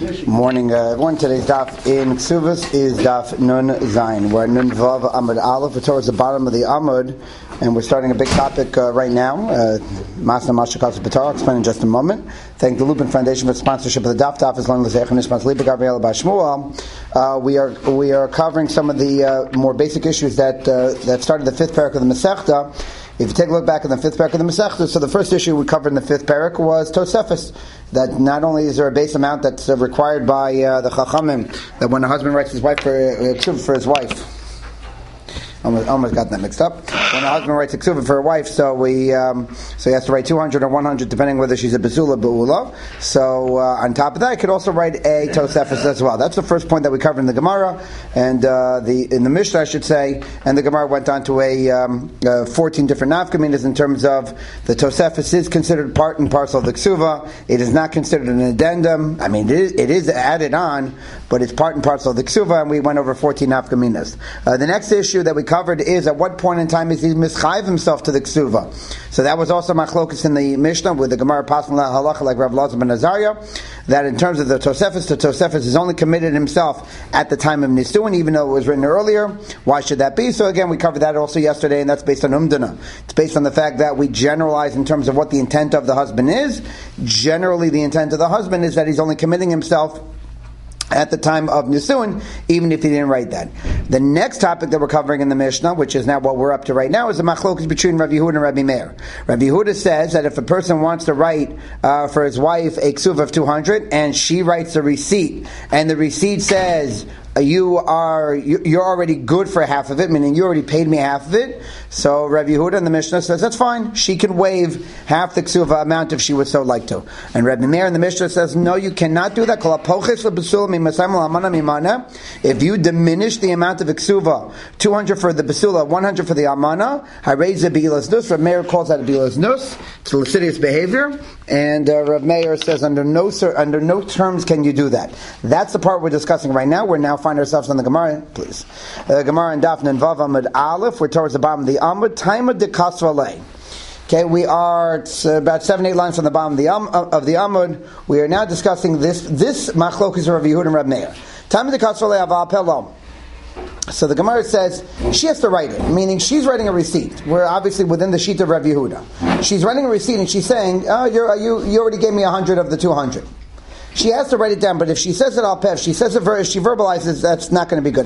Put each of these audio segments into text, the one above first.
Morning, everyone. Today's daf in Ksuvas is daf Nun Zayin. We're at Nun Vav Amud Aleph. We're towards the bottom of the Amud, and we're starting a big topic right now. Masna Mashakos B'Torah. I'll explain in just a moment. Thank the Lupin Foundation for the sponsorship of the daf. Daf is long as Nishmas Lipa Gabriel Bashmuel. We are covering some of the more basic issues that started the fifth parak of the Masechta. If you take a look back in the fifth parak of the Masechta, so the first issue we covered in the fifth parak was Tosefus. That not only is there a base amount that's required by the Chachamim, that when a husband writes his wife for his wife, almost got that mixed up. When a husband writes a ksuva for a wife, so he has to write 200 or 100, depending whether she's a besula beula. So on top of that, he could also write a tosefes as well. That's the first point that we covered in the Gemara, and in the Mishnah, I should say. And the Gemara went on to 14 different nafkaminas in terms of the tosefes is considered part and parcel of the ksuva. It is not considered an addendum. I mean, it is added on, but it's part and parcel of the ksuva. And we went over 14 nafkaminas. The next issue that we covered is at what point in time is he mischayiv himself to the ksuva. So that was also machlokus in the Mishnah with the Gemara passing halacha like Rav Lazar ben Azariah, that in terms of the Tosefes is only committed himself at the time of Nisuin, even though it was written earlier. Why should that be? So again, we covered that also yesterday, and that's based on Umdana. It's based on the fact that we generalize in terms of what the intent of the husband is. Generally, the intent of the husband is that he's only committing himself at the time of Nisuin, even if he didn't write that. The next topic that we're covering in the Mishnah, which is now what we're up to right now, is the machlokas between Rabbi Yehuda and Rabbi Meir. Rabbi Yehuda says that if a person wants to write for his wife a ksuv of 200, and she writes a receipt, and the receipt says, you're already good for half of it, meaning you already paid me half of it. So Rabbi Yehuda in the Mishnah says that's fine. She can waive half the ksuva amount if she would so like to. And Rabbi Meir in the Mishnah says no, you cannot do that. If you diminish the amount of ksuva, 200 for the basula, 100 for the amana, Rabbi Meir calls that a bilas nus. It's lascivious behavior, and Rabbi Meir says under no terms can you do that. That's the part we're discussing right now. We're now find ourselves on the Gemara, please. Gemara and Daf Nun Vav Amud Aleph. We're towards the bottom of the Amud. Taima de Kasvalei. Okay, we are about 7-8 lines from the bottom of the Amud. We are now discussing this machlokas of Rabbi Yehuda and Rabbi Meir. Taima de Kasvalei aval pelom. So the Gemara says she has to write it, meaning she's writing a receipt. We're obviously within the sheet of Rabbi Yehuda. She's writing a receipt and she's saying, "Oh, you already gave me 100 of the 200." She has to write it down, but if she says it al peh, she says it, she verbalizes, that's not going to be good.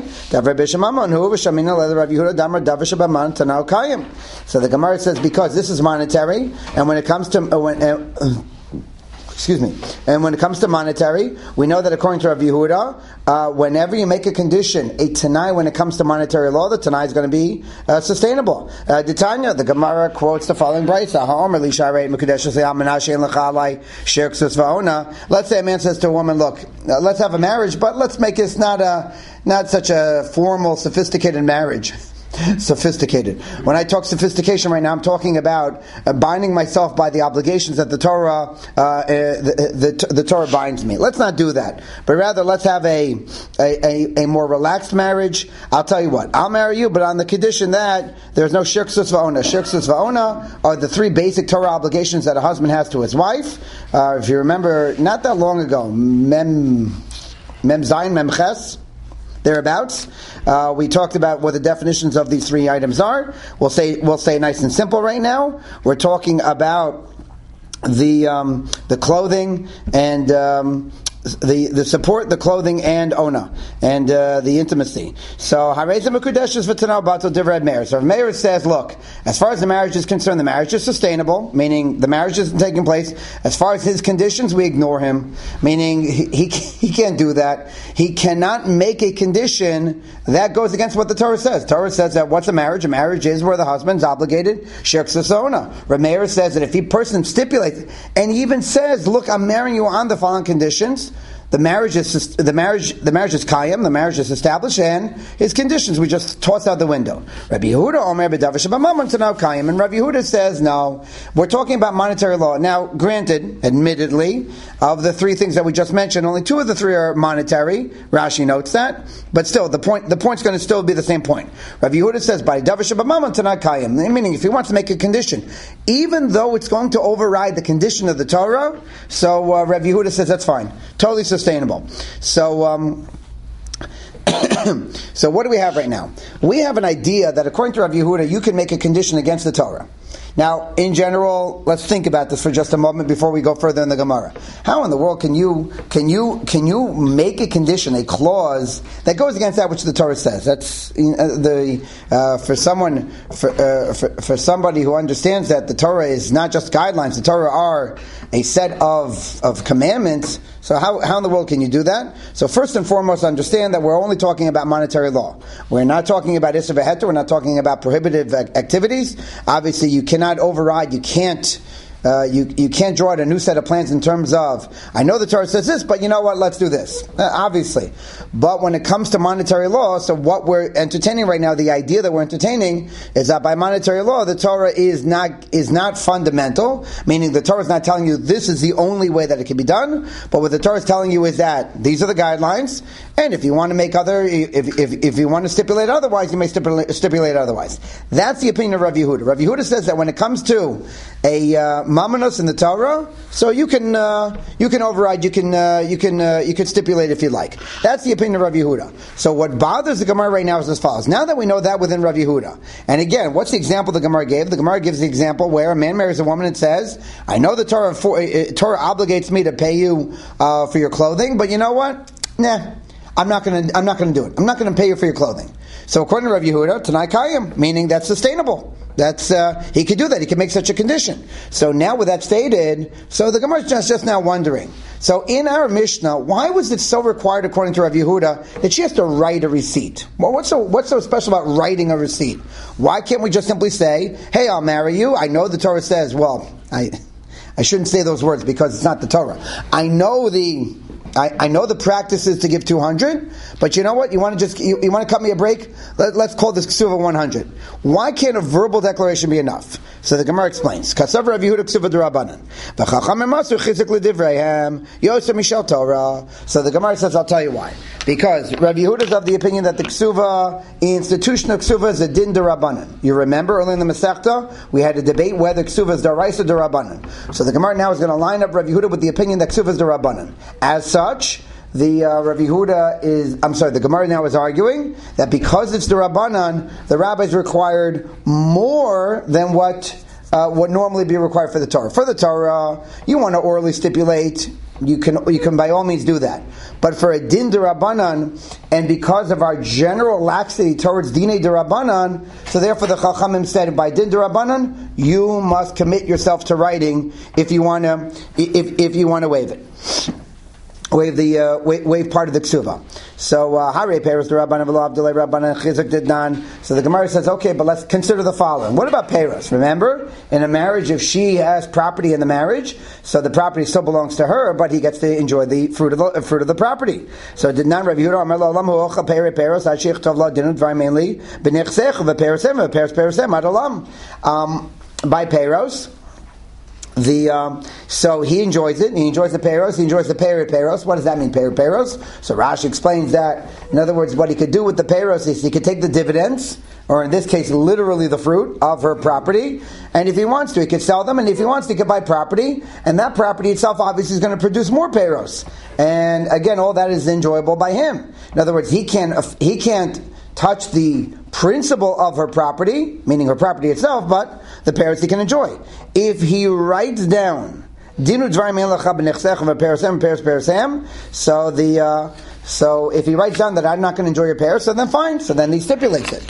So the Gemara says because this is monetary, and when it comes to and when it comes to monetary, we know that according to Rav Yehuda, whenever you make a condition, a tanai, when it comes to monetary law, the tanai is going to be sustainable. Tanya, the Gemara quotes the following brayso: let's say a man says to a woman, "Look, let's have a marriage, but let's make this not such a formal, sophisticated marriage." Sophisticated. When I talk sophistication right now, I'm talking about binding myself by the obligations that the Torah, the Torah binds me. Let's not do that, but rather let's have a more relaxed marriage. I'll tell you what, I'll marry you, but on the condition that there's no shirksus va'ona. Shirksus va'ona are the three basic Torah obligations that a husband has to his wife. If you remember, not that long ago, Mem Zayin, Mem Ches, thereabouts. We talked about what the definitions of these three items are. We'll say it nice and simple right now. We're talking about the clothing and the support, the clothing, and ona, and the intimacy. So Hareza Mekudeshes v'Tanal Batel Divrei Meir. So Meir says, look, as far as the marriage is concerned, the marriage is sustainable, meaning the marriage isn't taking place. As far as his conditions, we ignore him, meaning he can't do that. He cannot make a condition that goes against what the Torah says. Torah says that what's a marriage? A marriage is where the husband's obligated shirksus ona. Rav Meir says that if a person stipulates, and he even says, look, I'm marrying you on the following conditions, the marriage is kayam, the marriage is established, and his conditions we just toss out the window. Rabbi Yehuda Omer b'davar shebamamon t'nau kayam, and Rabbi Yehuda says no. We're talking about monetary law now. Granted, admittedly, of the three things that we just mentioned, only two of the three are monetary. Rashi notes that, but still, the point's going to still be the same point. Rabbi Yehuda says by davar shebamamon t'nau kayam, meaning if he wants to make a condition, even though it's going to override the condition of the Torah, so Rabbi Yehuda says that's fine, totally sustainable. So, so what do we have right now? We have an idea that according to Rav Yehuda, you can make a condition against the Torah. Now, in general, let's think about this for just a moment before we go further in the Gemara. How in the world can you make a condition, a clause that goes against that which the Torah says? That's for somebody who understands that the Torah is not just guidelines. The Torah are a set of commandments. So how in the world can you do that? So first and foremost, understand that we're only talking about monetary law. We're not talking about Isser v'Heter. We're not talking about prohibitive activities. Obviously, you cannot override. You can't draw out a new set of plans in terms of, I know the Torah says this, but you know what, let's do this. Obviously. But when it comes to monetary law, so what we're entertaining right now, the idea that we're entertaining is that by monetary law, the Torah is not fundamental, meaning the Torah is not telling you this is the only way that it can be done, but what the Torah is telling you is that these are the guidelines, and if you want to make if you want to stipulate otherwise, you may stipulate otherwise. That's the opinion of Rav Yehuda. Rav Yehuda says that when it comes to a mamanos in the Torah, so you can override, you can stipulate if you like. That's the opinion of Rav Yehuda. So what bothers the Gemara right now is as follows. Now that we know that within Rav Yehuda, and again, what's the example the Gemara gave? The Gemara gives the example where a man marries a woman and says, "I know the Torah obligates me to pay you for your clothing, but you know what? Nah, I'm not going to do it. I'm not going to pay you for your clothing." So according to Rav Yehuda, Tanai Kayim, meaning that's sustainable. That's he could do that. He could make such a condition. So now with that stated, so the Gemara is just now wondering. So in our Mishnah, why was it so required according to Rav Yehuda that she has to write a receipt? Well, what's so special about writing a receipt? Why can't we just simply say, "Hey, I'll marry you"? I know the Torah says. Well, I shouldn't say those words because it's not the Torah. I know the practice is to give 200, but you know what? You want to cut me a break? Let's call this ksuva 100. Why can't a verbal declaration be enough? So the Gemara explains. Kasav Rav Yehuda ksuva d'Rabbanan. V'chachamim masu chizik l'divreihem yosem mishal Torah. So the Gemara says, I'll tell you why. Because Rav Yehuda is of the opinion that the ksuva, institution of ksuva, is a din d'Rabbanan. You remember earlier in the Masechta, we had a debate whether ksuva is d'Oraisa or d'Rabbanan. So the Gemara now is going to line up Rav Yehuda with the opinion that ksuva is d'Rabbanan. As such, the Gemara now is arguing that because it's the Rabbanan, the rabbis required more than what normally be required for the Torah. For the Torah, you want to orally stipulate, you can by all means do that. But for a din de Rabbanan, and because of our general laxity towards dine de Rabbanan, so therefore the Chachamim said, by din de Rabbanan, you must commit yourself to writing if you want to waive it. Wave part of the ksuva. So Hare Peros the Rabbanan v'lo Abdullah Rabbanan Chizuk Didnan. So the Gemara says, okay, but let's consider the following. What about Peros? Remember, in a marriage, if she has property in the marriage, so the property still belongs to her, but he gets to enjoy the fruit of the property. So Didnan Rav Yehuda Amar Lo Olam Hu Ocha Pere Peros Ad Sheich Tov Lo Dinu Dvarim Mainly B'Nechsech V'Perosem V'Perosem Ad Olam. By Peros. So he enjoys it. He enjoys the peros. He enjoys the peros. What does that mean, peros? So Rashi explains that. In other words, what he could do with the peros is he could take the dividends, or in this case, literally the fruit of her property. And if he wants to, he could sell them. And if he wants to, he could buy property. And that property itself, obviously, is going to produce more peros. And again, all that is enjoyable by him. In other words, he can't touch the principle of her property, meaning her property itself, but the peros he can enjoy. If he writes down Dinu Dvarim Elacha B'Nechsech V'Perosem Perosem, so if he writes down that I'm not going to enjoy your peros, so then fine. So then he stipulates it.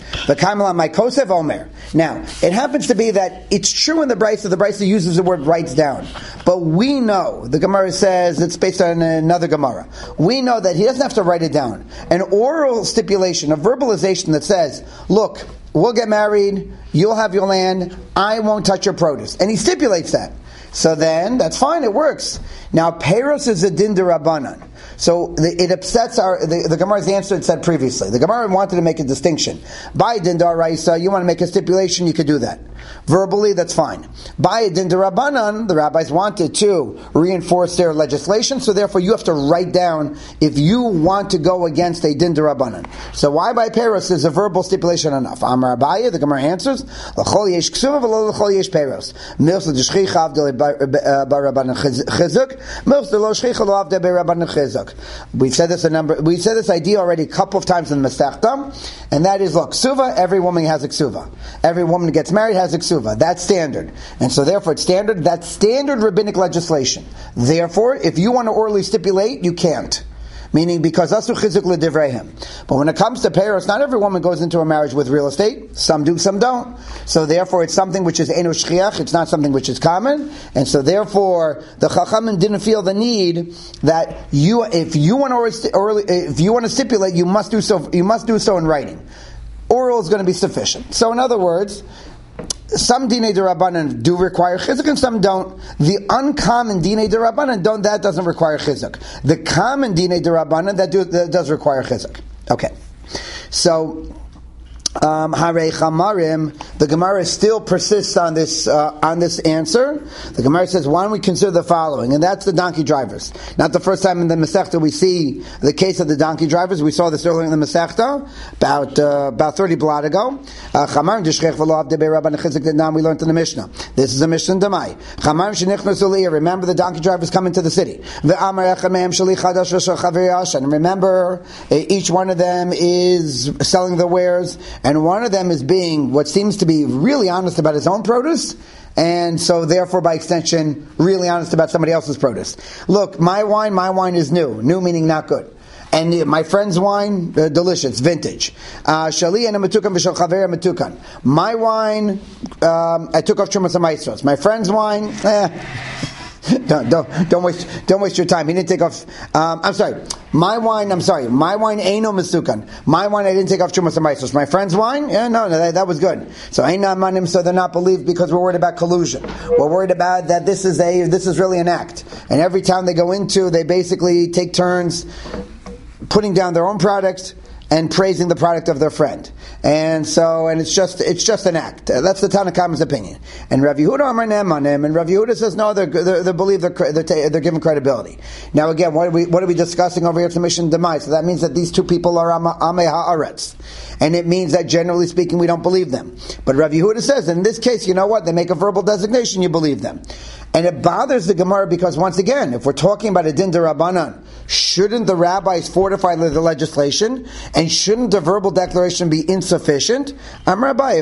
Now, it happens to be that it's true in the Brisa uses the word writes down. But we know, the Gemara says, it's based on another Gemara. We know that he doesn't have to write it down. An oral stipulation, a verbalization that says, look, we'll get married, you'll have your land, I won't touch your produce. And he stipulates that. So then, that's fine, it works. Now, peros is a din de Rabbanan. So it upsets the Gemara's answer it said previously. The Gemara wanted to make a distinction. By din d'oraisa, you want to make a stipulation, you could do that. Verbally, that's fine. By a din derabanan, the rabbis wanted to reinforce their legislation, so therefore you have to write down if you want to go against a din derabanan. So why by peros is a verbal stipulation enough? Amar Abaye, the Gemara answers, l'chol yesh ksuva v'lo l'chol yesh peros. Milch l'd'shchicha avdei barabanan chizuk, milch l'lo shchicha lo avdei barabanan chizuk. We've said this idea already a couple of times in the Masechta, and that is, look, ksuva, every woman has a ksuva. Every woman who gets married has a ksuva. That's standard. And so therefore it's standard. That's standard rabbinic legislation. Therefore, if you want to orally stipulate, you can't. Meaning, because asu chizuk l'divrehim. But when it comes to peros, not every woman goes into a marriage with real estate. Some do, some don't. So therefore, it's something which is enu shchiach. It's not something which is common. And so therefore, the chachamim didn't feel the need that if you want to stipulate, you must do so. You must do so in writing. Oral is going to be sufficient. So in other words, some dinei derabanan do require chizuk and some don't. The uncommon dinei derabanan that doesn't require chizuk. The common dinei derabanan that does require chizuk. Okay, so Harei Chamarim, the Gemara still persists on this answer. The Gemara says, why don't we consider the following? And that's the donkey drivers. Not the first time in the Masechta we see the case of the donkey drivers. We saw this earlier in the Masechta, about 30 blot ago. Chamarim d'shchech v'lo avdei b'rabban chizik that we learned in the Mishnah. This is a Mishnah in Demai. Chamarim shenichnasu l'ir. Remember the donkey drivers come into the city. Ve'amar echad mehem shali chadash v'shal chavei yashan. Remember, each one of them is selling the wares, and one of them is being what seems to be really honest about his own produce, and so therefore by extension really honest about somebody else's produce. Look, my wine is new meaning not good, and my friend's wine, delicious, vintage. Shali and matukan v'shal chaver matukan. My wine, I took off Trumas HaMaasros. My friend's wine, Don't waste your time. He didn't take off. My wine ain't no masukan. My wine I didn't take off Trumas HaMaasros. My friend's wine, that was good. So ain't not manim. So they're not believed because we're worried about collusion. We're worried about that this is really an act. And every town they go into, they basically take turns putting down their own product and praising the product of their friend, and it's just an act. That's the Tanna Kamma's opinion. And Rav Yehuda Amar Ne'emanim, and Rav Yehuda says no, they believe they're given credibility. Now again, what are we discussing over here? It's the Mishnah Demai. So that means that these two people are Amei Haaretz, and it means that generally speaking we don't believe them. But Rav Yehuda says in this case, you know what? They make a verbal designation, you believe them. And it bothers the Gemara because once again, if we're talking about a din derabanan, shouldn't the rabbis fortify the legislation? And shouldn't the verbal declaration be insufficient? So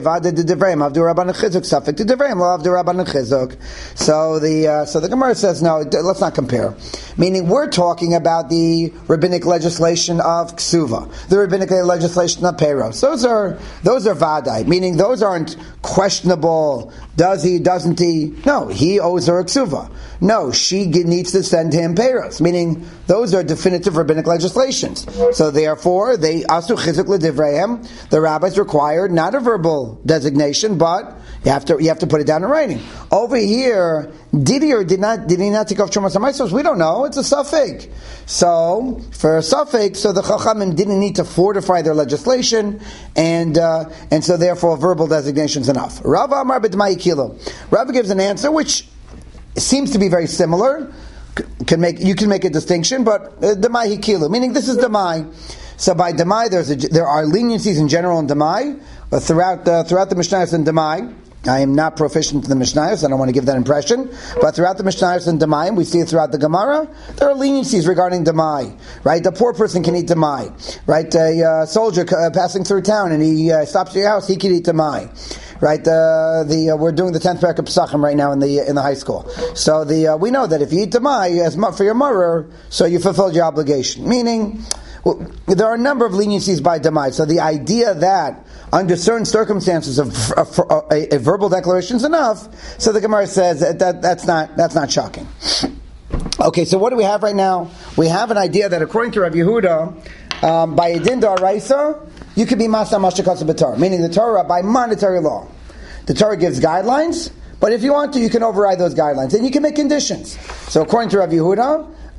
the Gemara says, no, let's not compare. Meaning, we're talking about the rabbinic legislation of ksuva, the rabbinic legislation of peros. Those are vadai, meaning those aren't questionable. Does he, doesn't he? No, he owes her a ksuva. No, she needs to send him peros, meaning those are definitive rabbinic legislations. So therefore, they asu chizuk l'divrayim. The rabbis required not a verbal designation, but you have to put it down in writing. Over here, did he or did he not take off Trumas HaMaasros? We don't know. It's a suffix. So for a suffix, so the Chachamim didn't need to fortify their legislation, and so therefore verbal designation is enough. Rav Amar b'dmai kilo. Rav gives an answer which seems to be very similar. You can make a distinction, but demai hikilu, meaning this is demai. So by demai, there are leniencies in general in demai, but throughout the Mishnayos and demai. I am not proficient in the Mishnayos, I don't want to give that impression, but throughout the Mishnayos and demai, we see it throughout the Gemara, there are leniencies regarding demai, right? The poor person can eat demai, right? A soldier passing through town and he stops at your house, he can eat demai. Right, we're doing the 10th parak of Pesachim right now in the high school. So we know that if you eat demai for your mother, so you fulfilled your obligation. Meaning, there are a number of leniencies by demai. So the idea that under certain circumstances a verbal declaration is enough, so the Gemara says that's not shocking. Okay, so what do we have right now? We have an idea that according to Rav Yehuda, by a din d'oraisa, you could be Masa Mashakatsu B'Torah, meaning the Torah by monetary law. The Torah gives guidelines, but if you want to, you can override those guidelines, and you can make conditions. So according to Rav Yehuda,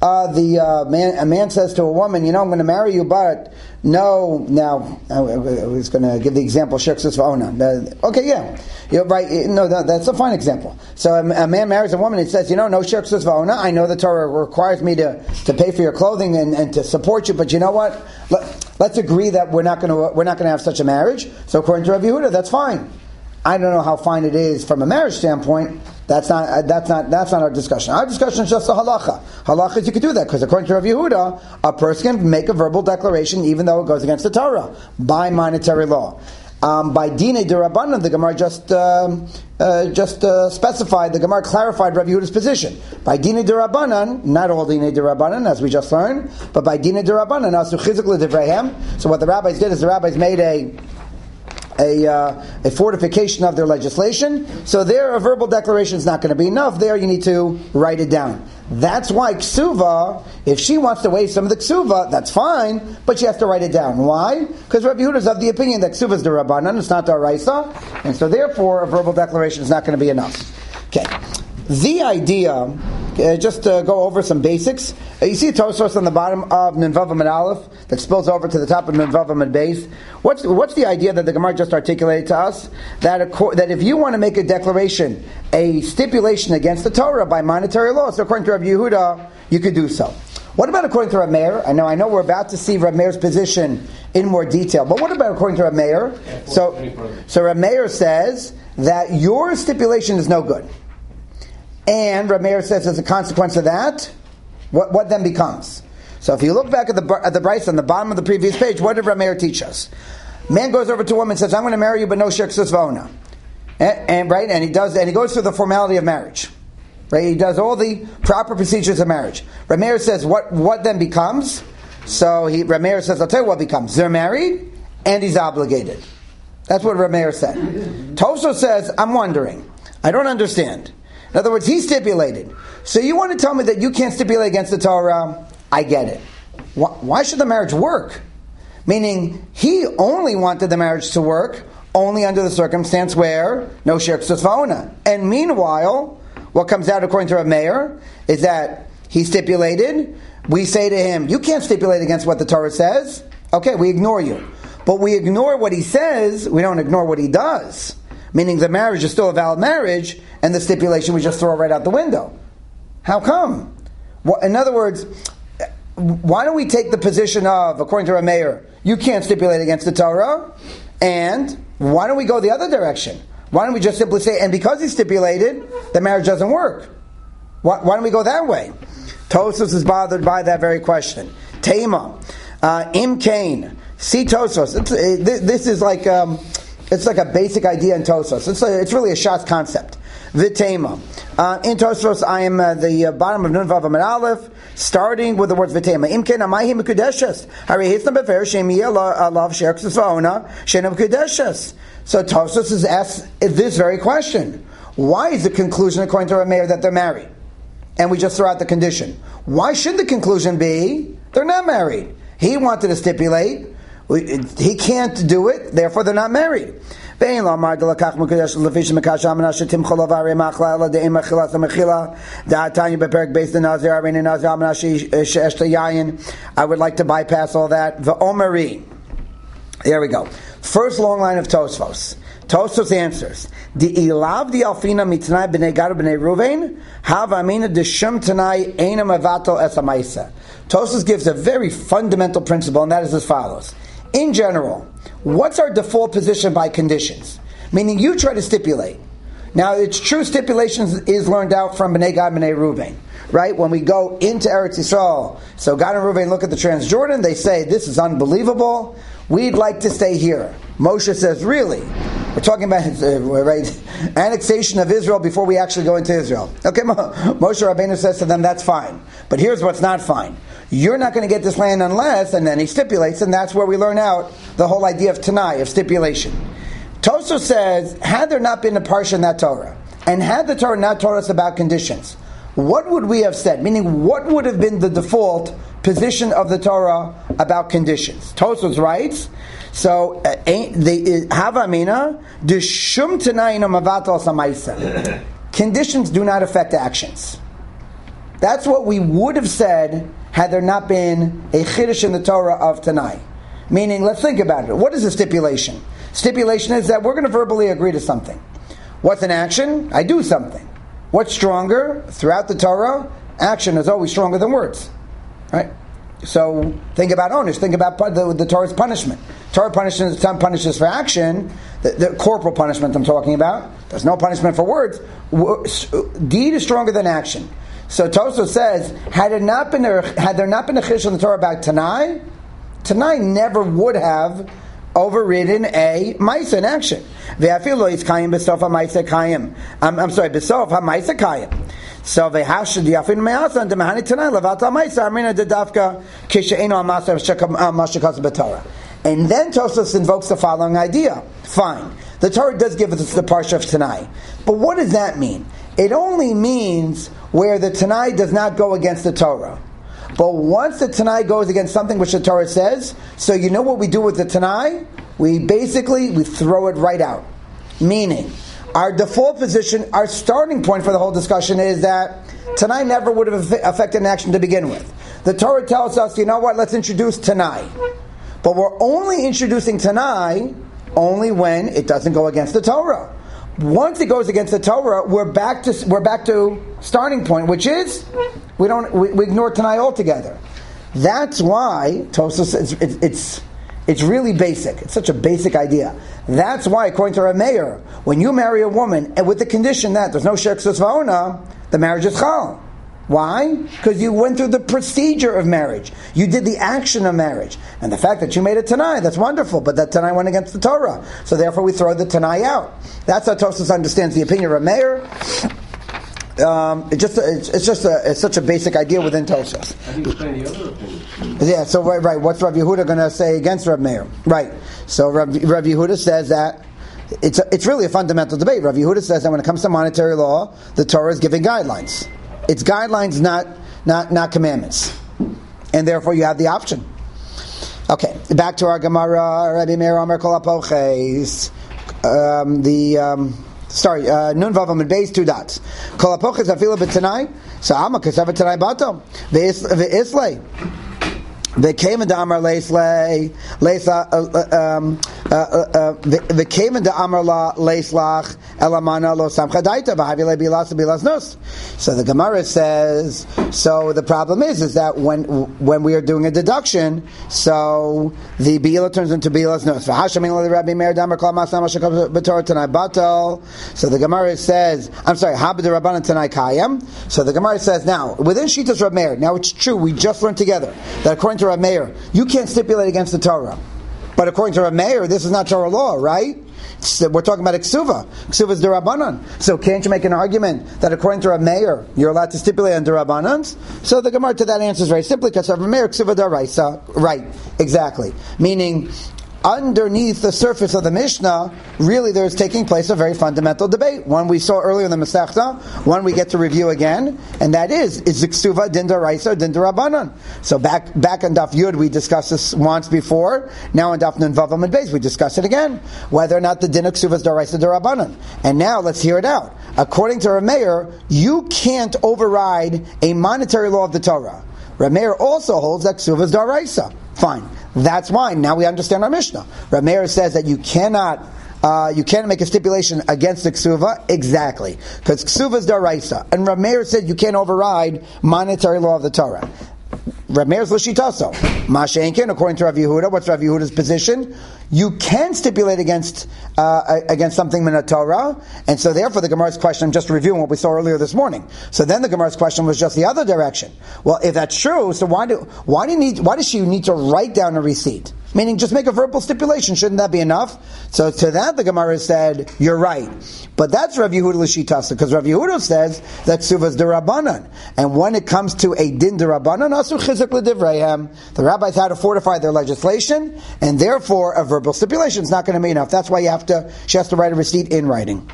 a man says to a woman, I'm going to marry you, but no. Now I was going to give the example shirksus va'ona. Okay, yeah, you're right. No, that's a fine example. So a man marries a woman and says, no shirksus va'ona. I know the Torah requires me to pay for your clothing and to support you, but you know what? Let's agree that we're not going to have such a marriage. So according to Rav Yehuda, that's fine. I don't know how fine it is from a marriage standpoint. That's not our discussion. Our discussion is just the halacha. Halacha is you could do that because according to Rav Yehuda, a person can make a verbal declaration even though it goes against the Torah by monetary law. By Dinei D'Rabbanan, the Gemara just specified. The Gemara clarified Rav Yehuda's position. By Dinei D'Rabbanan, not all Dinei D'Rabbanan as we just learned, but by Dinei D'Rabbanan, asu chizik l'divreihem. So what the rabbis did is the rabbis made a fortification of their legislation. So there, a verbal declaration is not going to be enough. There, you need to write it down. That's why ksuva, if she wants to waive some of the ksuva, that's fine, but she has to write it down. Why? Because Rabbi Yehuda is of the opinion that ksuva is the Rabbanan, it's not the Araisa, and so therefore a verbal declaration is not going to be enough. Okay. The idea, just to go over some basics, you see a Tosfos on the bottom of Nun Vav Amud Aleph that spills over to the top of Nun Vav Amud Beis. What's the idea that the Gemara just articulated to us? That if you want to make a declaration, a stipulation against the Torah by monetary law, so according to Rav Yehuda, you could do so. What about according to Rav Meir? I know we're about to see Rav Meir's position in more detail, but what about according to Rav Meir? So Rav Meir says that your stipulation is no good. And Rav Meir says as a consequence of that, what then becomes? So if you look back at the Bryce on the bottom of the previous page, what did Rav Meir teach us? Man goes over to a woman and says, I'm going to marry you, but no shirksus va'ona. And he goes through the formality of marriage. Right? He does all the proper procedures of marriage. Rav Meir says, what then becomes? So Rav Meir says, I'll tell you what becomes. They're married, and he's obligated. That's what Rav Meir said. Tosfos says, I'm wondering. I don't understand. In other words, he stipulated. So you want to tell me that you can't stipulate against the Torah? I get it. Why should the marriage work? Meaning, he only wanted the marriage to work only under the circumstance where no shirksus va'ona. And meanwhile, what comes out according to Rav Meir is that he stipulated. We say to him, you can't stipulate against what the Torah says. Okay, we ignore you. But we ignore what he says, we don't ignore what he does. Meaning the marriage is still a valid marriage, and the stipulation we just throw right out the window. How come? In other words, why don't we take the position of, according to Rav Meir, you can't stipulate against the Torah, and why don't we go the other direction? Why don't we just simply say, and because he stipulated, the marriage doesn't work? Why don't we go that way? Tosfos is bothered by that very question. Teima, Im Kain, see Tosfos. This is like... it's like a basic idea in Tosfos. It's really a Shas concept. V'tema. In Tosfos, I am the bottom of Nun Vav Amud Aleph, starting with the words V'tema. Imken amahi mekudeshes. Hari hisna befer shemi alav shirksus va'ona shena mekudeshes. So Tosfos is asked this very question. Why is the conclusion according to Rav Meir that they're married? And we just throw out the condition. Why should the conclusion be they're not married? He wanted to stipulate. He can't do it, therefore they're not married. I would like to bypass all that. There we go. First long line of Tosfos. Tosfos answers. Tosfos gives a very fundamental principle, and that is as follows. In general, what's our default position by conditions? Meaning you try to stipulate. Now, it's true stipulations is learned out from Bnei Gad, Bnei Reuven. Right? When we go into Eretz Yisrael, so Gad and Reuven look at the Transjordan, they say, this is unbelievable. We'd like to stay here. Moshe says, really? We're talking about annexation of Israel before we actually go into Israel. Okay, Moshe Rabbeinu says to them, that's fine. But here's what's not fine. You're not going to get this land unless, and then he stipulates, and that's where we learn out the whole idea of Tanai, of stipulation. Tosfos says, had there not been a parsha in that Torah, and had the Torah not told us about conditions, what would we have said? Meaning, what would have been the default position of the Torah about conditions? Tosfos writes, so, Havamina, conditions do not affect actions. That's what we would have said had there not been a chiddush in the Torah of Tanai. Meaning, let's think about it. What is the stipulation? Stipulation is that we're going to verbally agree to something. What's an action? I do something. What's stronger? Throughout the Torah, action is always stronger than words. Right? So think about onus. Think about the Torah's punishment. Torah punishment, some punishes for action. The corporal punishment I'm talking about. There's no punishment for words. Deed is stronger than action. So Tosfos says, had there not been a chiddush in the Torah about Tanai never would have overridden a ma'isa in action. Ve'afilo is kayim b'sof ha'ma'isa kayim. I'm sorry, b'sof ha'ma'isa kayim. So ve'hashad yafin me'asa and demahani Tanai levat ha'ma'isa amrina dedavka kishe'enu ha'masa mashakas b'Torah. And then Tosfos invokes the following idea. Fine, the Torah does give us the parsha of Tanai, but what does that mean? It only means where the Tanai does not go against the Torah. But once the Tanai goes against something which the Torah says, so you know what we do with the Tanai? We throw it right out. Meaning, our default position, our starting point for the whole discussion is that Tanai never would have affected an action to begin with. The Torah tells us, you know what, let's introduce Tanai. But we're only introducing Tanai only when it doesn't go against the Torah. Once it goes against the Torah, we're back to starting point, which is we ignore Tanai altogether. That's why Tosfos it's really basic. It's such a basic idea. That's why, according to Rav Meir, when you marry a woman and with the condition that there's no shek va'ona, the marriage is chal. Why? Because you went through the procedure of marriage. You did the action of marriage. And the fact that you made a Tanai, that's wonderful, but that Tanai went against the Torah. So therefore we throw the Tanai out. That's how Tosfos understands the opinion of Meir. It's such a basic idea within Tosfos. How do you explain the other opinion? Yeah, so right. What's Rav Yehuda going to say against Rav Meir? Right. So Rav Yehuda says that it's really a fundamental debate. Rav Yehuda says that when it comes to monetary law, the Torah is giving guidelines. It's guidelines, not commandments, and therefore you have the option. Okay, back to our Gemara. Rabbi Meir Omer Kol Hapoches. Nun Vav Amud Beis 2 dots. Kol Hapoches Afila B'Tanai. So Amma Kasav Tanai Bato Ve'islei. They came into Amar Leislach. They came into Amar Leislach. Elamana lo samcha daita b'havile bilas bilas nos. So the Gemara says. So the problem is that when we are doing a deduction, so the bila turns into bilas nos. V'hashaming Rabbi Meir damar kol masam shakav b'torah tanai batal. So the Gemara says, I'm sorry, habed rabbanan tanai kayam. So the Gemara says now within Shitas Rav Meir. Now it's true. We just learned together that according to Rav Meir, you can't stipulate against the Torah. But according to Rav Meir, this is not Torah law, right? We're talking about Ksuva. Ksuva is Derabanan. So can't you make an argument that according to Rav Meir, you're allowed to stipulate on Derabanans? So the Gemara to that answers very simply, because Rav Meir, Ksuva Daraisa. Right, exactly. Meaning, underneath the surface of the Mishnah, really there is taking place a very fundamental debate. One we saw earlier in the Masechta, one we get to review again, and that is the Ksuva din daraisa or din darabanan? So back on Daf Yud we discussed this once before, now on Daf Nun Vav Amud Beis we discuss it again, whether or not the din of Ksuva is daraisa darabanan. And now let's hear it out. According to Rav Meir, you can't override a monetary law of the Torah. Rav Meir also holds that Ksuva is daraisa. Fine. That's why now we understand our Mishnah. Rav Meir says that you cannot make a stipulation against the Ksuva. Exactly. Because Ksuva is daraisa. And Rav Meir said you can't override monetary law of the Torah. Rav Meir's l'shitaso. Masha'enkin, according to Rav Yehuda, what's Rav Yehuda's position? You can stipulate against something min Torah, and so therefore the Gemara's question, I'm just reviewing what we saw earlier this morning. So then the Gemara's question was just the other direction. Well, if that's true, so why does she need to write down a receipt? Meaning, just make a verbal stipulation. Shouldn't that be enough? So to that, the Gemara said, "You're right." But that's Rav Yehuda l'shitasa, because Rav Yehuda says that Ksuva is derabanan, and when it comes to a din derabanan, asu chizuk l'divrayhem, the rabbis had to fortify their legislation, and therefore a verbal stipulation is not going to be enough. That's why she has to write a receipt in writing.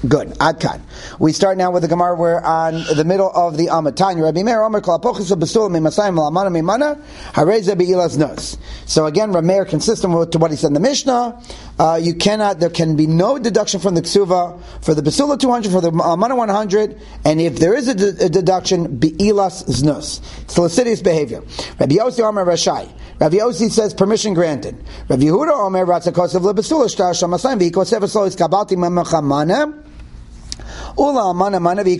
Good. Adkan. We start now with the Gemara. We're on the middle of the Amud. Tanya Rabbi Meir Omer Kol Apochos Besul Mimasayim L'Amana Mimana Hareze Be'ilas Nos. So again, Rabbi Meir, consistent with what he said in the Mishnah, there can be no deduction from the Ksuva for the Besula 200, for the Amana 100, and if there is a deduction, Be'ilas Znos. It's lascivious behavior. Rabbi Yossi Omer Rashai. Rabbi Yossi says permission granted. Rabbi Yehuda Omer Ratzakosav LeBesula Shtar Shamasayim V'Ikosev Eslois Kabalti Memachamana. And according to Rabbi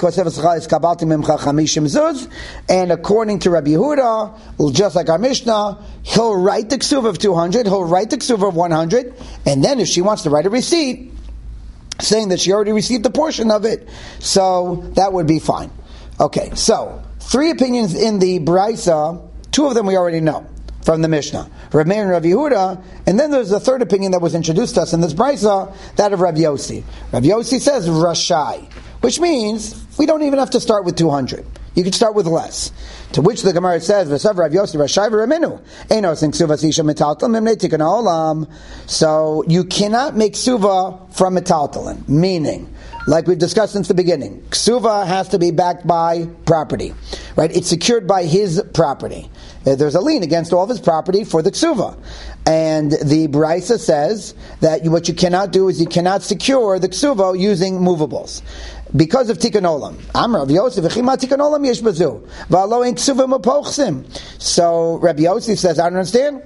Yehuda, just like our Mishnah, he'll write the ksuva of 200, he'll write the ksuva of 100, and then if she wants to write a receipt saying that she already received a portion of it, so that would be fine. Okay, so 3 opinions in the Braisa, 2 of them we already know from the Mishnah, Rabbi Meir and Rabbi Yehuda, and then there's a 3rd opinion that was introduced to us in this Braisa, that of Rabbi Yossi. Rabbi Yossi says Rashai, which means we don't even have to start with 200. You can start with less. To which the Gemara says, "V'sav Rav Yossi Rashai v'Raminu Einos in ksuvas isha metaltalin mimnei tikkun ha'olam." So you cannot make ksuva from metaltalin, meaning, like we've discussed since the beginning, ksuva has to be backed by property, right? It's secured by his property. There's a lien against all of his property for the ksuva. And the Braisa says that what you cannot do is you cannot secure the ksuva using movables. Because of Tikkun Olam. Amar Rav Yosef, v'chima Tikkun Olam yesh bazu, v'alo ein ksuva mepochsim. So Rabbi Yosef says, I don't understand.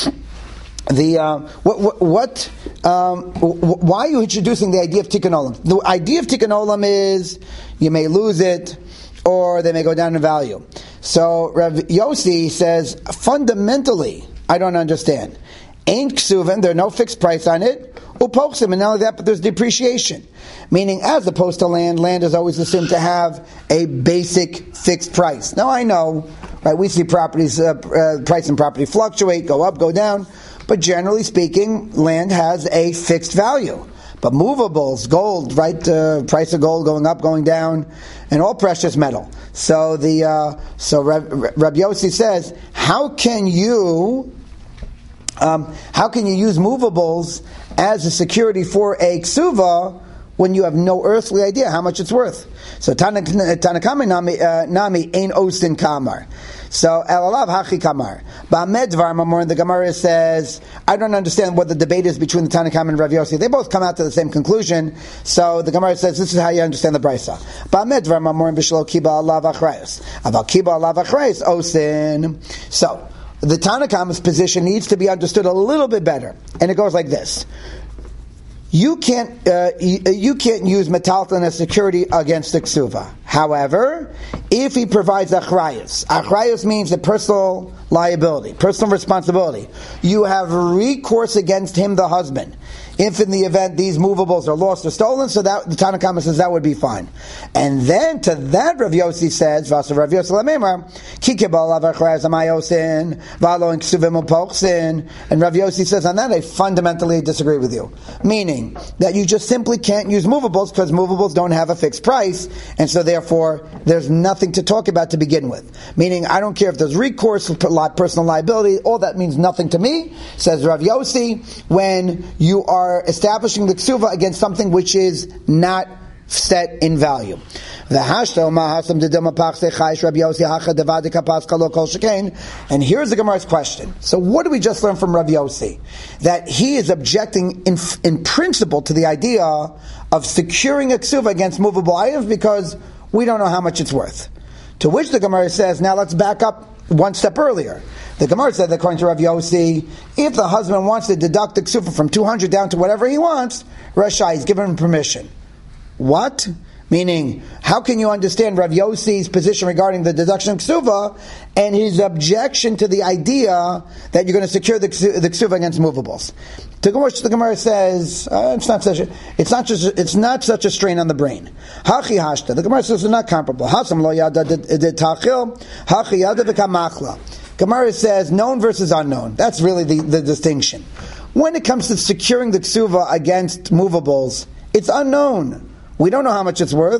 Why are you introducing the idea of Tikkun Olam? The idea of Tikkun Olam is you may lose it, or they may go down in value. So Rav Yossi says, fundamentally, I don't understand. Ain't ksuven, there's no fixed price on it. Upochsim, and not only that, but there's depreciation. Meaning, as opposed to land is always assumed to have a basic fixed price. Now I know, right, we see properties, price and property fluctuate, go up, go down, but generally speaking, land has a fixed value. But movables, gold, right, price of gold going up, going down, and all precious metal. So Rabbi Yossi says, how can you use movables as a security for a ksuva when you have no earthly idea how much it's worth? So Tanakame nami ein osin kamar. So elalav hachi kamar. Ba'amed dvar mamor, the Gemara says, I don't understand what the debate is between the Tanakame and Rav Yossi. They both come out to the same conclusion. So the Gemara says, this is how you understand the Braisa. Ba'amed dvar mamor b'shlo kiba alav achrayos. Aval kiba alav achrayos osin. So the Tanakama's position needs to be understood a little bit better, and it goes like this: you can't use metaltalin as security against the ksuva. However, if he provides achrayus means a personal liability, personal responsibility. You have recourse against him, the husband, if in the event these movables are lost or stolen. So that the Tanakama says that would be fine. And then to that Rav Yossi says, Vasa Rav Yossi Lamemar, Kikibal Avachrayas Amayosin, Valo and Ksuvim Upochsin. And Rav Yossi says on that I fundamentally disagree with you. Meaning that you just simply can't use movables because movables don't have a fixed price, and so therefore there's nothing to talk about to begin with. Meaning I don't care if there's recourse, personal liability, all that means nothing to me, says Rav Yossi, when you are establishing the ksuva against something which is not set in value. And here's the Gemara's question. So what do we just learn from Rav Yossi? That he is objecting in principle to the idea of securing a ksuva against movable items because we don't know how much it's worth. To which the Gemara says, now let's back up one step earlier. The Gemara said that according to Rav Yossi, if the husband wants to deduct the ksufa from 200 down to whatever he wants, Rashai is given him permission. What? Meaning, how can you understand Rav Yossi's position regarding the deduction of ksuva and his objection to the idea that you're going to secure the ksuva against movables? To which the Gemara says, it's not such a strain on the brain. Hachi hashta. The Gemara says it's not comparable. Hasam lo yada de tachil, hachi yada v'kamachla. Gemara says known versus unknown. That's really the distinction. When it comes to securing the ksuva against movables, it's unknown. We don't know how much it's worth.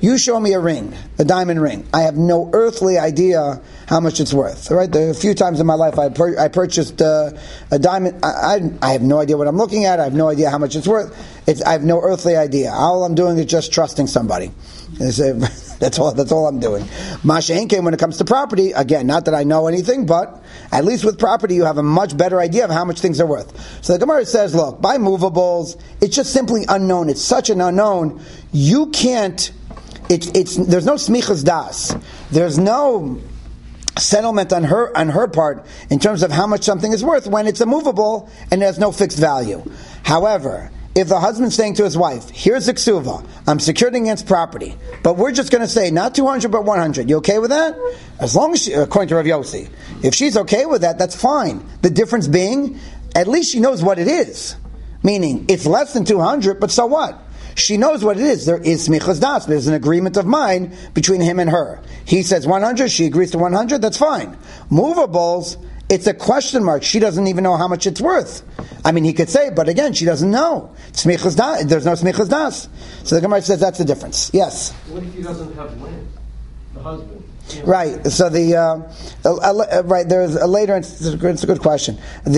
You show me a ring, a diamond ring. I have no earthly idea how much it's worth. All right, there are a few times in my life I purchased a diamond. I have no idea what I'm looking at. I have no idea how much it's worth. I have no earthly idea. All I'm doing is just trusting somebody. That's all I'm doing. Masha Enke, when it comes to property, again, not that I know anything, but at least with property you have a much better idea of how much things are worth. So the Gemara says, look, by movables, it's just simply unknown. It's such an unknown. You can't. There's no smichas das. There's no settlement on her part in terms of how much something is worth when it's a movable and there's no fixed value. However, if the husband's saying to his wife, here's a ksuva, I'm secured against property, but we're just going to say not 200 but 100, you okay with that? As long as according to Rav Yossi, if she's okay with that, that's fine. The difference being, at least she knows what it is. Meaning, it's less than 200, but so what? She knows what it is. There is smichas das. There's an agreement of mind between him and her. He says 100, she agrees to 100, that's fine. Movables, it's a question mark. She doesn't even know how much it's worth. I mean, he could say, but again, she doesn't know. Smichas das, there's no smichas das. So the Gemara says that's the difference. Yes? What if he doesn't have land? The husband. Right. So right, there's a later, it's a good question.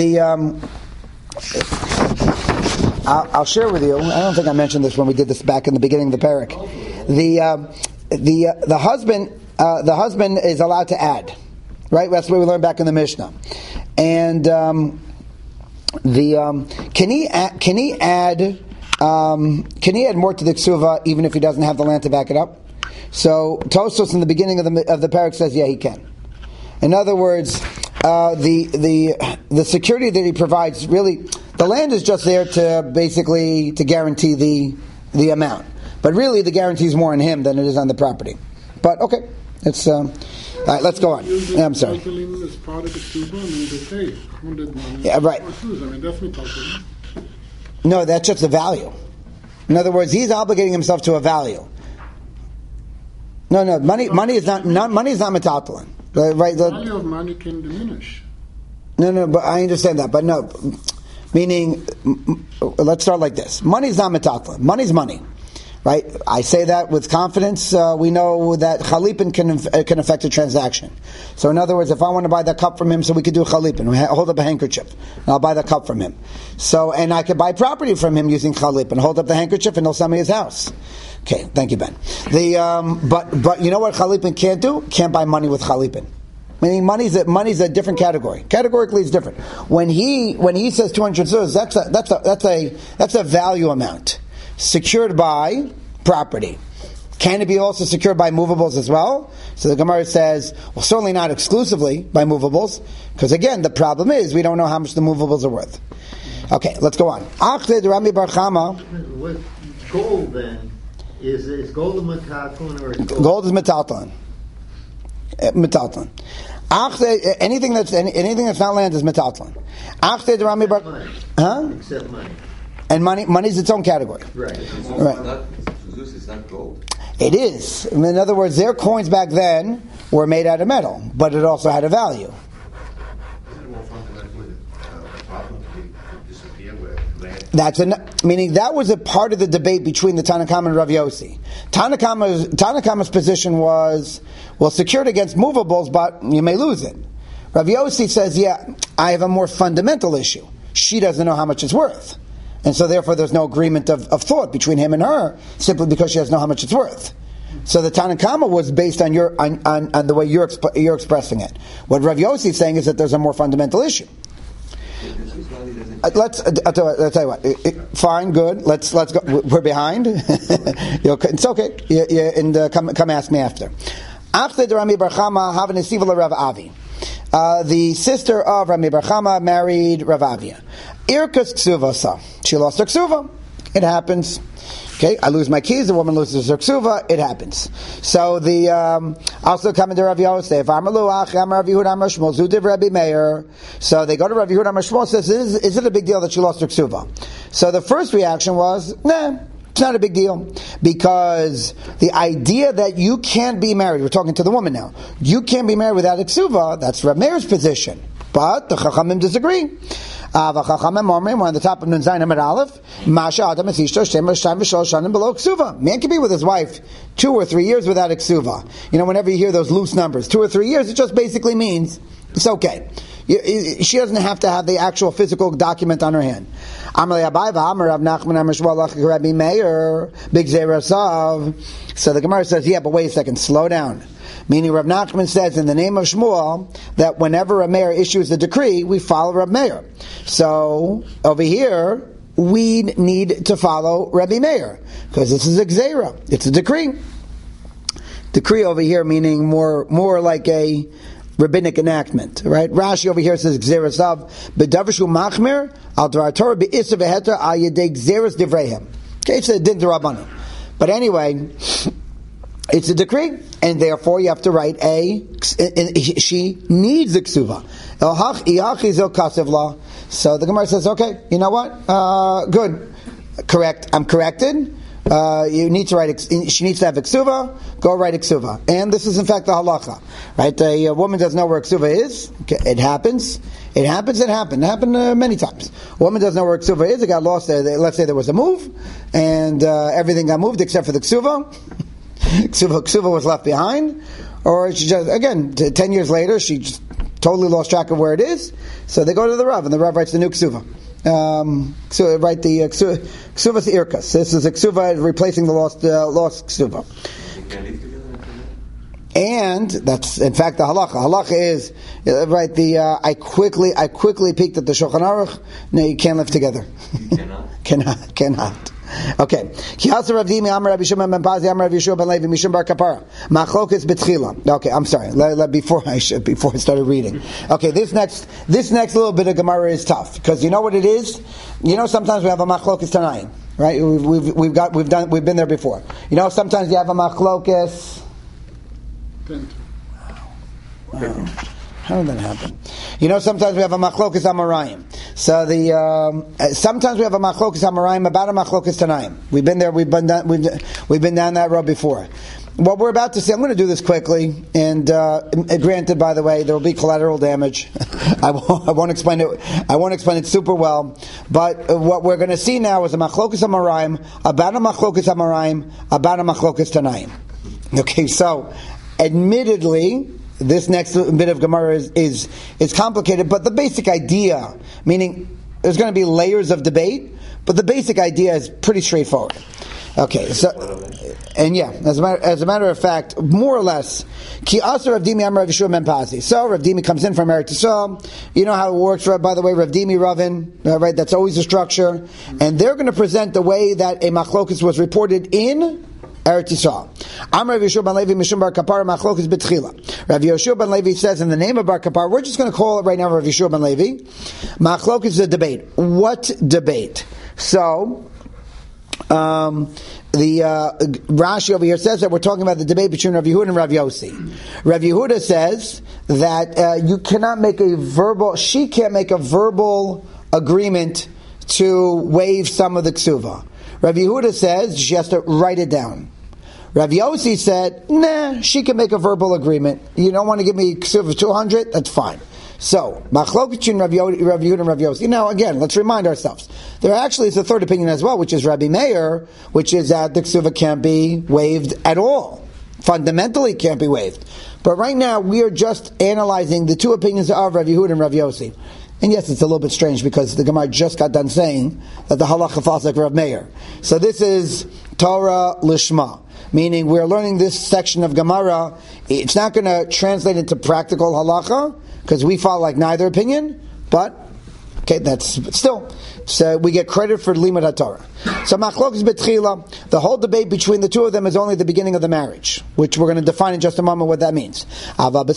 I'll share with you. I don't think I mentioned this when we did this back in the beginning of the parak. The husband is allowed to add, right? That's what we learned back in the Mishnah. And can he add more to the ksuva even if he doesn't have the land to back it up? So Tosfos in the beginning of the parak says, yeah, he can. In other words, the security that he provides, really, the land is just there to basically to guarantee the amount. But really, the guarantee is more on him than it is on the property. But okay, it's all right. Let's go on. Yeah, I'm sorry. Yeah, right. No, that's just the value. In other words, he's obligating himself to a value. No, money is not metaltalin. Right, the value of money can diminish. No, but I understand that. But no, meaning, let's start like this. Money is not metaltalin. Money's money, right? I say that with confidence. We know that chalipin can affect a transaction. So in other words, if I want to buy that cup from him, so we could do a chalipin, hold up a handkerchief, and I'll buy the cup from him. So, and I could buy property from him using chalipin, hold up the handkerchief, and he'll sell me his house. Okay, thank you, Ben. But you know what chalipin can't do? Can't buy money with chalipin. Meaning money's a different category. Categorically, it's different. When he says 200 zuz, that's a value amount secured by property. Can it be also secured by movables as well? So the Gemara says, well, certainly not exclusively by movables, because again, the problem is we don't know how much the movables are worth. Okay, let's go on. With gold, then. Is gold a metaltalin or is gold is metaltalin? Metaltalin. Anything that's not land is metaltalin. Except money. And money is its own category. Right. It's not gold. It is. In other words, their coins back then were made out of metal, but it also had a value. Meaning that was a part of the debate between the Tanakama and Rav Yossi. Tanakama's position was, well, secured against movables, but you may lose it. Rav Yossi says, yeah, I have a more fundamental issue. She doesn't know how much it's worth. And so therefore there's no agreement of thought between him and her, simply because she doesn't know how much it's worth. So the Tanakama was based on on the way you're expressing it. What Rav Yossi is saying is that there's a more fundamental issue. I'll tell you what. Fine, good. Let's go. We're behind. It's okay. Come ask me after. After the Rami Bar Chama having a siva Rav Avi, the sister of Rami Bar Chama married Rav Avia. Irkas ksuvasa. She lost her ksuva. It happens. Okay, I lose my keys, the woman loses her ksuva, it happens. So the also coming to Rav Yosef, Rabbi Meir. So they go to Rav Yehuda Amar Shmuel, says, is it a big deal that she lost her ksuva? So the first reaction was, nah, it's not a big deal. Because the idea that you can't be married, we're talking to the woman now, you can't be married without a ksuva, that's Rav Meir's position. But the Chachamim disagree. We're on the top of Nun Zayin Amud Aleph. Masha Adam Esishto Shem Sham V'Shol Shanim below Ksuva. Man can be with his wife 2 or 3 years without a Ksuva. Whenever you hear those loose numbers, 2 or 3 years, it just basically means it's okay. She doesn't have to have the actual physical document on her hand. So the Gemara says, yeah, but wait a second, slow down. Meaning Rav Nachman says in the name of Shmuel that whenever a mayor issues a decree, we follow Rav Meir. So over here, we need to follow Rabbi Meir because this is a gzeira. It's a decree. Decree over here meaning more like a rabbinic enactment, right? Rashi over here says gzeras of bedavishu machmir al dvar Torah be'isa v'heter al yedei gzeras divreihem. Okay, it's a din d'Rabbanan. But anyway, it's a decree, and therefore you have to write she needs a ksuva. So the Gemara says, okay, you know what? Good. Correct. I'm corrected. You need to write. She needs to have a ksuva. Go write a ksuva. And this is in fact the halacha, right? A woman doesn't know where a ksuva is. Okay, it happens. It happened. It happened many times. A woman doesn't know where a ksuva is. It got lost there. Let's say there was a move, and everything got moved except for the ksuva. Ksuva was left behind, or she just 10 years later she just totally lost track of where it is. So they go to the Rav, and the Rav writes the new ksuva. Write the ksuvas irkas. This is a ksuva replacing the lost ksuva. And that's in fact the halacha. Halacha is right. I quickly peeked at the Shulchan Aruch. No, you can't live together. You cannot. Okay. Kiasa Rav Dimi Amar Rabbi Shimon ben Pazi Amar Rabbi Yeshua ben Levi Mishum bar Kapara Machlokas betchila. Okay, I'm sorry. Before I started reading. Okay, this next little bit of Gemara is tough because you know what it is. Sometimes we have a Machlokas Tanayim, right? We've been there before. Sometimes you have a Machlokas. Wow. How did that happen? Sometimes we have a machlokas amarayim. So sometimes we have a machlokas amarayim about a machlokas tanaim. We've been there. We've been down that road before. What we're about to see, I'm going to do this quickly. And granted, by the way, there will be collateral damage. I won't explain it. I won't explain it super well. But what we're going to see now is a machlokas amarayim about a machlokas amarayim about a machlokas tanaim. Okay, so admittedly, this next bit of Gemara is complicated, but the basic idea, meaning there's going to be layers of debate, but the basic idea is pretty straightforward. Okay, so, and yeah, as a matter of fact, more or less, Ki Asa Rav Dimi Amar Rav Yeshua ben Pazi. So Rav Dimi comes in from Eretz Yisrael. You know how it works, right? By the way, Rav Dimi Ravin, right? That's always the structure, and they're going to present the way that a machlokus was reported in Eretz Yisrael. Amar Rav Yeshua ben Levi Mishum bar Kapara Machlokas betchila. Rav Yeshua ben Levi says in the name of bar Kapara, we're just going to call it right now Rav Yeshua ben Levi. Machlokas is a debate. What debate? So, the Rashi over here says that we're talking about the debate between Rav Yehuda and Rav Yossi. Rav Yehuda says that she can't make a verbal agreement to waive some of the ksuva. Rav Yehuda says she has to write it down. Rav Yossi said, nah, she can make a verbal agreement. You don't want to give me ksuva 200? That's fine. So, machlok between Rav Yehuda and Rav Yossi. Now, again, let's remind ourselves. There actually is a third opinion as well, which is Rabbi Meir, which is that the ksuva can't be waived at all. Fundamentally can't be waived. But right now, we are just analyzing the two opinions of Rav Yehuda and Rav Yossi. And yes, it's a little bit strange because the Gemara just got done saying that the halacha falls like Rav Meir. So this is Torah Lishma, meaning we're learning this section of Gemara. It's not going to translate into practical halacha because we follow like neither opinion, but okay, that's still. So we get credit for Limud HaTorah. So Machlokas Betchila, the whole debate between the two of them is only the beginning of the marriage, which we're going to define in just a moment what that means. But at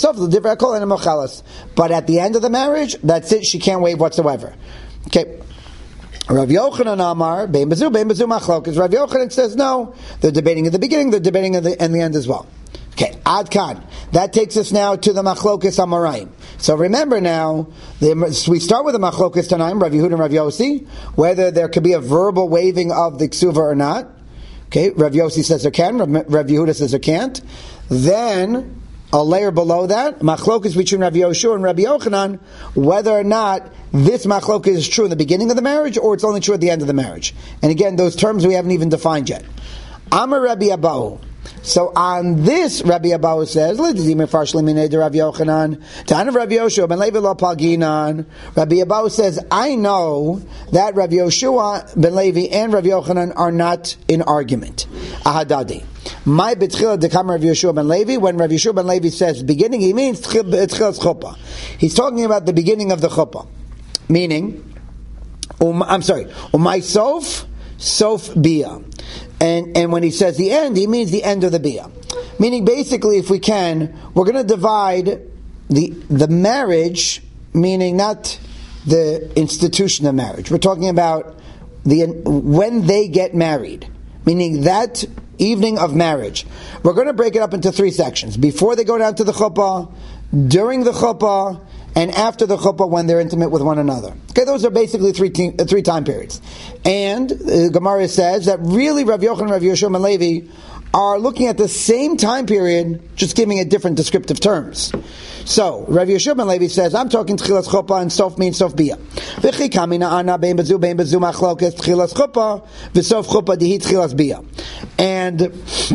the end of the marriage, that's it, she can't waive whatsoever. Okay. Rav Yochanan Amar, Bein Bezu Machlokas. Rav Yochanan says no, they're debating at the beginning, they're debating at the end as well. Okay, Ad Kan. That takes us now to the Machlokas Amarayim. So remember now, we start with the Machlokas Tanaim, Rav Yehuda and Rav Yossi, whether there could be a verbal waiving of the ksuva or not. Okay, Rav Yossi says there can, Rav Yehuda says there can't. Then a layer below that, machlokas between Rabbi Yoshua and Rabbi Yochanan, whether or not this machlokas is true in the beginning of the marriage or it's only true at the end of the marriage. And again, those terms we haven't even defined yet. Amar Rabbi Abahu. So on this, Rabbi Abahu says, Rabbi Abahu says, I know that Rabbi Yoshua ben Levi and Rabbi Yochanan are not in argument. Ahadadi. My betchila dekam Rabbi Yoshua ben Levi. When Rabbi Yoshua ben Levi says beginning, he means tchilas chuppah. He's talking about the beginning of the chuppah, meaning, my sof bia. And when he says the end, he means the end of the bia. Meaning, basically, if we can, we're going to divide the marriage, meaning not the institution of marriage. We're talking about when they get married, meaning that evening of marriage. We're going to break it up into 3 sections: before they go down to the chuppah, during the chuppah, and after the chuppah when they're intimate with one another. Okay, those are basically three time periods. And Gemara says that really Rav Yochanan and Rav Yoshua ben Levi are looking at the same time period, just giving it different descriptive terms. So, Rav Yoshua ben Levi says, I'm talking tchilas chuppah and sof means sof bia. V'chi kamina ana bein bezu machlokas tchilas chuppah v'sof chuppah dihi tchilas bia. And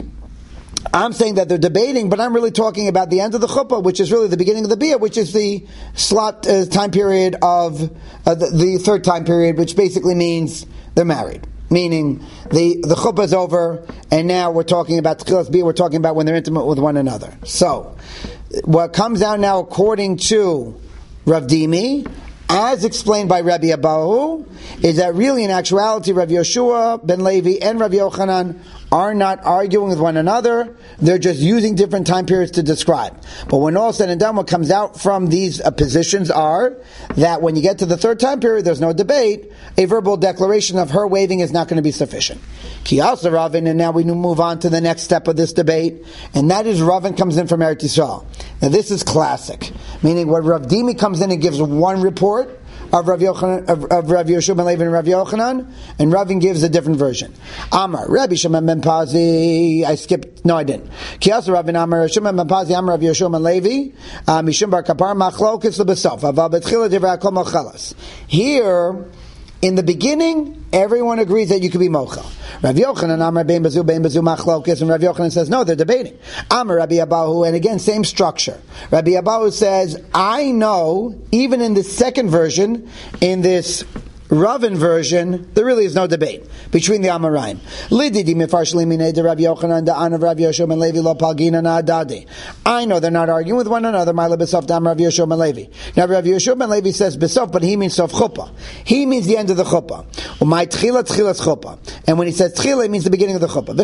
I'm saying that they're debating, but I'm really talking about the end of the chuppah, which is really the beginning of the bia, which is the slot time period of the third time period, which basically means they're married. Meaning the chuppah is over, and now we're talking about tchilas bia. We're talking about when they're intimate with one another. So, what comes out now, according to Rav Dimi, as explained by Rabbi Abahu, is that really in actuality Rav Yoshua ben Levi and Rav Yochanan are not arguing with one another. They're just using different time periods to describe. But when all said and done, what comes out from these positions are that when you get to the third time period, there's no debate. A verbal declaration of her waving is not going to be sufficient. Kiyasa Ravin, and now we move on to the next step of this debate, and that is Ravin comes in from Eretz Yisrael. Now this is classic, meaning when Rav Dimi comes in and gives one report of Rav Yoshua ben Levi and Rav Yochanan, and Ravin gives a different version. Amar Rabbi Shimon ben Pazi. I didn't. Kiyasa Ravin Amar Shimon ben Pazi Amar Rav Yoshua ben Levi Mishum bar Kapar Machlokes lebesof Aval betchila divrei hakol mochelas. Here, in the beginning, everyone agrees that you could be mochel. Rav Yochanan Amar bein bezu machlokes, and Rav Yochanan says no, they're debating. Amar Rabbi Abahu, and again same structure. Rabbi Abahu says, I know even in the second version, in this Ravin version, there really is no debate between the Amoraim. I know they're not arguing with one another. Now Rav Yoshua ben Levi says besof, but he means sof chuppah. He means the end of the chuppah. And when he says tchila, it means the beginning of the chuppah.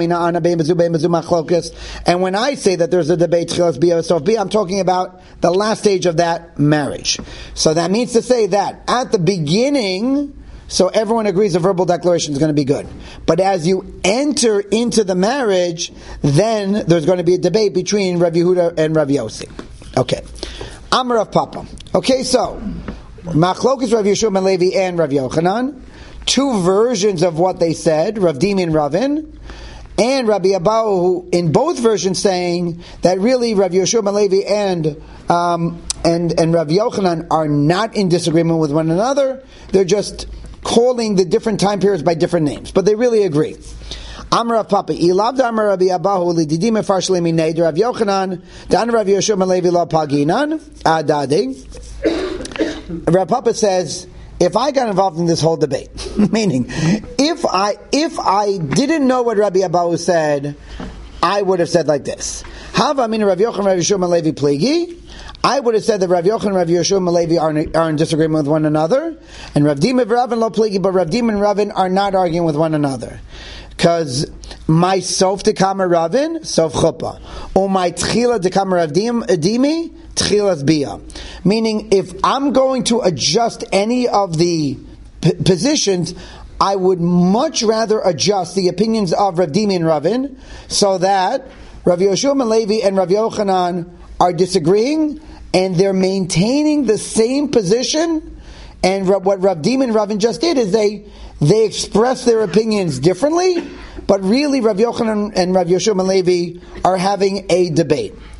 And when I say that there's a debate, tchilas bia sof bia, I'm talking about the last stage of that marriage. So that means to say that at the beginning, so everyone agrees a verbal declaration is going to be good. But as you enter into the marriage, then there's going to be a debate between Rav Yehuda and Rav Yossi. Okay. Amar Rav Papa. Okay, so Machlokes Rav Yoshua ben Levi and Rav Yochanan. 2 versions of what they said, Rav Dimi and Ravin. And Rabbi Abahu, in both versions, saying that really Rav Yoshua ben Levi and Rav Yochanan are not in disagreement with one another. They're just calling the different time periods by different names, but they really agree. Amar Rav Papa, Ilav Amar Rabbi Abahu lididim efarshli minei Rav Yochanan dan Rav Yoshua ben Levi lo paginan adadi. Rav Papa says, if I got involved in this whole debate, meaning if I didn't know what Rabbi Abahu said, I would have said like this: Hava min Rav Yochanan Rav Yoshua ben Levi pligi. I would have said that Rav Yochanan and Rav Yoshua ben Levi are in disagreement with one another, and Rav Dimi and Ravin lo pligi, but Rav Dimi and Ravin are not arguing with one another. Because my sof dekama Ravin, sof chuppah, or my tchila dekama Rav Dimi, tchilas bia. Meaning, if I'm going to adjust any of the positions, I would much rather adjust the opinions of Rav Dimi and Ravin, so that Rav Yoshua ben Levi and Rav Yochanan are disagreeing, and they're maintaining the same position. And what Rav Dimi and Ravin just did is they express their opinions differently, but really Rav Yochanan and Rav Yoshua ben Levi are having a debate.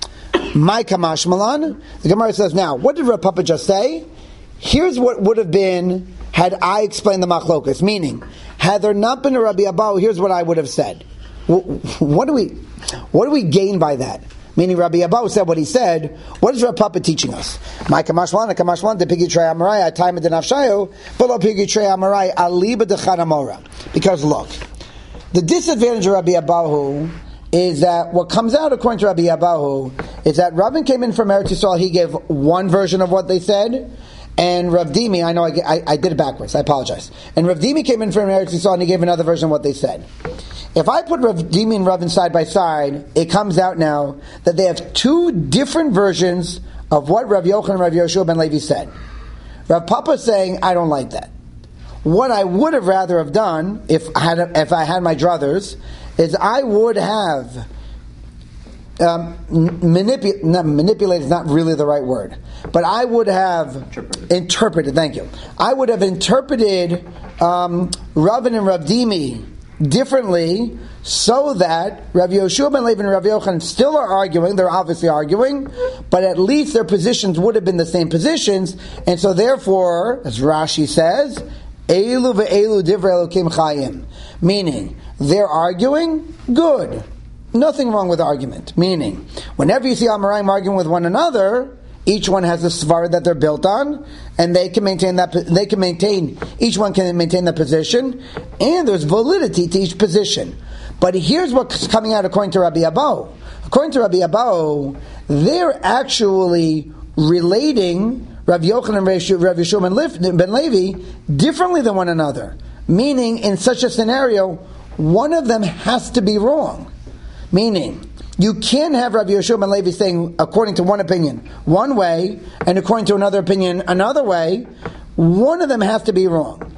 My Kamash Malan. The Gemara says, now, what did Rav Papa just say? Here's what would have been had I explained the machlokas. Meaning, had there not been a Rabbi Abahu, here's what I would have said. What do we gain by that? Meaning Rabbi Abahu said what he said. What is Rav Papa teaching us? My Kamashlan, the Pigi Trey Amarai, a time of the Nafshayo, but Pigi Trey Amarai, Aliba de Chanamora. Because look, the disadvantage of Rabbi Abahu is that what comes out according to Rabbi Abahu is that Rabin came in from Eretz Yisrael, he gave one version of what they said, and Rav Dimi, I know I did it backwards, I apologize. And Rav Dimi came in from Eretz Yisrael and he gave another version of what they said. If I put Rav Dimi and Ravin side by side, it comes out now that they have two different versions of what Rav Yochanan and Rav Yoshua ben Levi said. Rav Papa is saying, I don't like that. What I would have rather have done, if I had my druthers, is I would have manipulated is not really the right word, but I would have interpreted. Thank you. I would have interpreted Ravin and Rav Dimi differently, so that Rav Yoshua ben Levi and Rav Yochanan still are arguing. They're obviously arguing, but at least their positions would have been the same positions, and so therefore, as Rashi says, Elu ve'elu divrei Elokim chayim, meaning they're arguing good. Nothing wrong with argument. Meaning, whenever you see Amoraim arguing with one another, each one has a svara that they're built on, and they can maintain that. Each one can maintain that position, and there's validity to each position. But here's what's coming out according to Rabbi Abahu. According to Rabbi Abahu, they're actually relating Rav Yochanan and Rav Yeshua ben Levi differently than one another. Meaning, in such a scenario, one of them has to be wrong. Meaning, you can't have Rav Yeshua ben Levi saying, according to one opinion, one way, and according to another opinion, another way. One of them has to be wrong.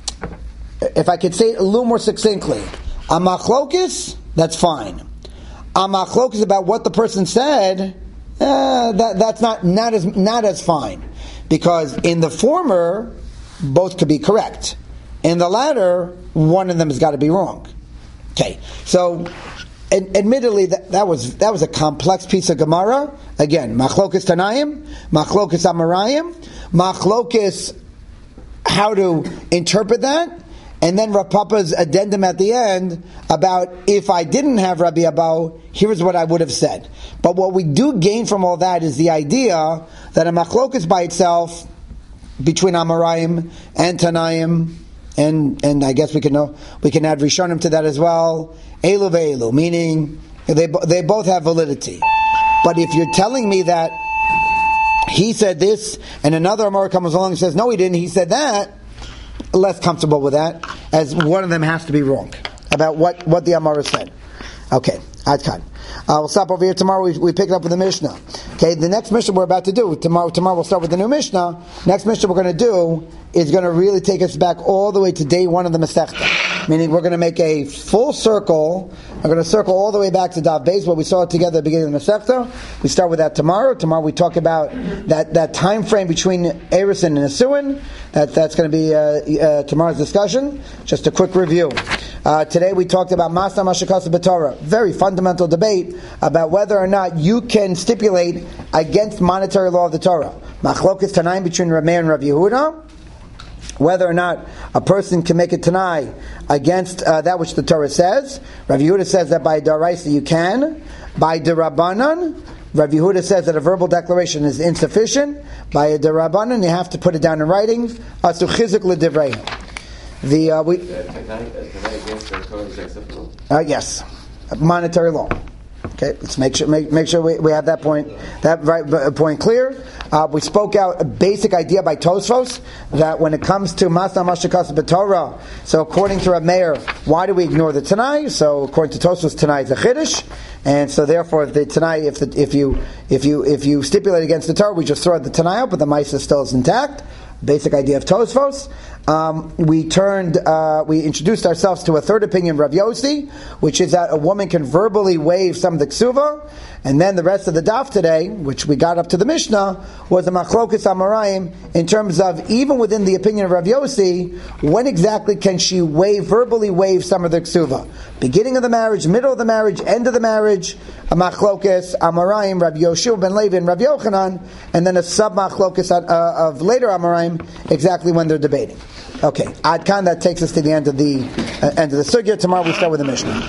If I could say it a little more succinctly, a machlokes, that's fine. A machlokes about what the person said, that's not as fine. Because in the former, both could be correct. In the latter, one of them has got to be wrong. Okay, so admittedly, that was a complex piece of Gemara. Again, machlokas Tanaim, machlokas Amarayim, machlokas how to interpret that, and then Rav Papa's addendum at the end about if I didn't have Rabbi Abahu, here's what I would have said. But what we do gain from all that is the idea that a machlokas by itself between Amarayim and Tanaim, and I guess we can add Rishonim to that as well. Elu ve'elu, meaning they both have validity. But if you're telling me that he said this, and another Amar comes along and says, no, he didn't, he said that, less comfortable with that, as one of them has to be wrong about what the Amar said. Okay, Adkan. We'll stop over here tomorrow. We pick it up with the Mishnah. Okay, the next Mishnah we're about to do, tomorrow we'll start with the new Mishnah. Next Mishnah we're going to do is going to really take us back all the way to day one of the Masechta. Meaning we're going to make a full circle. We're going to circle all the way back to Daf Beis, what we saw together at the beginning of the Masechta. We start with that tomorrow. Tomorrow we talk about that time frame between Erusin and Nisuin. That's going to be tomorrow's discussion. Just a quick review. Today we talked about Masna Mashakasa B'Torah. Very fundamental debate about whether or not you can stipulate against monetary law of the Torah. Machlokas Tanaim between Rameh and Rav Yehuda. Whether or not a person can make a Tanai against that which the Torah says. Rav Yehuda says that by Daraisa you can. By Derabanan, Rav Yehuda says that a verbal declaration is insufficient. By a Derabanan, you have to put it down in writing. Asu chizik l'divrei. Yes, monetary law. Okay, let's make sure we have that point clear. We spoke out a basic idea by Tosfos that when it comes to Masna Mashakas B'Torah, so according to Rav Meir, why do we ignore the Tanai? So according to Tosfos, Tanai is a Chiddush, and so therefore the Tanai, if you stipulate against the Torah, we just throw the Tanai out, but the Maisa still is intact. Basic idea of Tosfos. We introduced ourselves to a third opinion, Rav Yossi, which is that a woman can verbally waive some of the ksuva, and then the rest of the daf today, which we got up to the Mishnah, was a machlokas amarayim in terms of even within the opinion of Rav Yossi, when exactly can she verbally waive some of the ksuva? Beginning of the marriage, middle of the marriage, end of the marriage, a machlokes Amoraim, Rabbi Yoshua ben Levi and Rabbi Yochanan, and then a sub machlokes of later Amoraim, exactly when they're debating. Okay, Ad Kan, that takes us to the end of the sugya. Tomorrow we start with the Mishnah.